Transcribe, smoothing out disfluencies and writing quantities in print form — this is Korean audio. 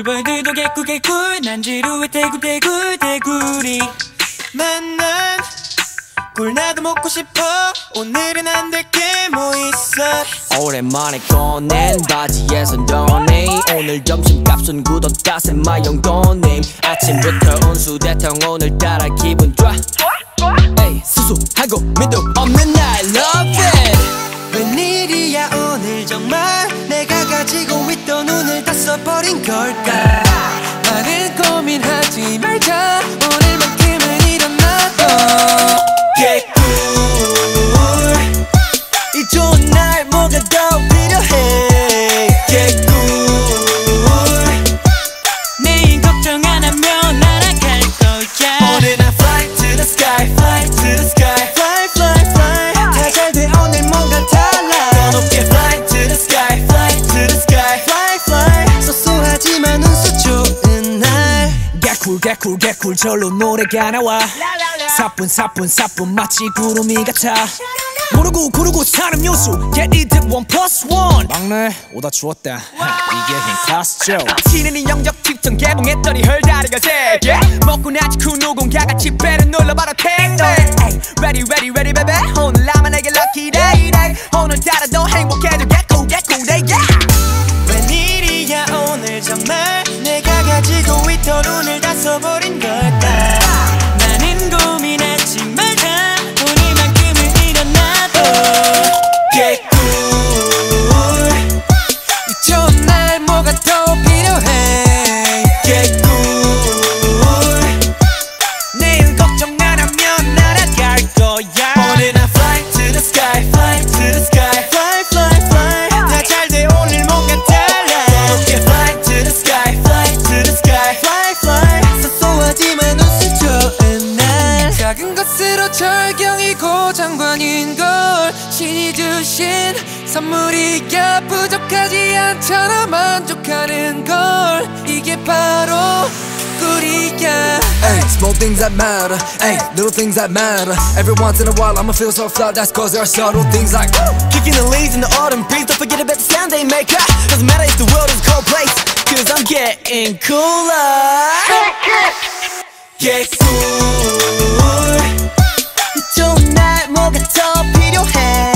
꿀벌들도 개꿀개꿀 난 지루해 대구리 만난 꿀 나도 먹고 싶어 오늘은 안 될 게 뭐 있어 오랜만에 꺼낸 바지에서 너네 오늘 점심값은 굳었다세 마용도님 아침부터 운수대통 오늘따라 기분 좋아 에이 수수하고 민도 없는 날 love it 웬일이야 오늘 정말 내가 가지고 있던 눈을 다 써버린 걸까 많은 고민하지 말자 오늘만큼은 일어나도 개꿀 이 좋은 날 뭐가 더 필요해 개꿀 내일 걱정 안 하면 날아갈 거야 오늘 난 fly to the sky fly to the sky fly fly fly 다 잘 돼 오늘 뭔가 달라 더 높게 fly to the sky fly to the sky fly fly 소소하지만 운수 좋은 날 개꿀 절로 노래가 나와 사뿐 마치 구름이 같아 모르고 고르고 사는 요수 Get it 1+1 막내 오다 주웠다 이게 흰 클래스죠 치는 영적 집중 개봉했더니 헐다리가 세게 먹고 나지 쿠누군가 같이 배를 눌러봐라 택배 Ready baby 오늘 나만에게 lucky day 오늘따라 더 행복해져 개꿀 day 웬일이야 오늘 정말 내가 가지고 있던 운을 다 써버린 걸까 나는 고민하지 말자 오늘만큼은 일어나도 개꿀 이 좋은 날 뭐가 더 필요해 개꿀 내일 걱정 안 하면 날아갈 거야 오늘 난 fly to the sky fly to the sky fly fly fly 다 잘 돼 오늘 뭔가 달라 더 높게 fly to the sky fly to the sky fly fly 소소하지만 웃을 좋은 날 작은 것으로 절경이고 장관인걸 신이 주신 선물이야 부족하지 않잖아 만족하는 걸 이게 바로 꿀이야 Ay, small things that matter, ay, little things that matter. Every once in a while I'ma feel so fly, that's cause there are subtle things like Kicking the leaves in the autumn breeze Don't forget about the sound they make Doesn't matter if the world is a cold place Cause I'm getting cooler 개꿀 이 좋은 날 뭐가 더 필요해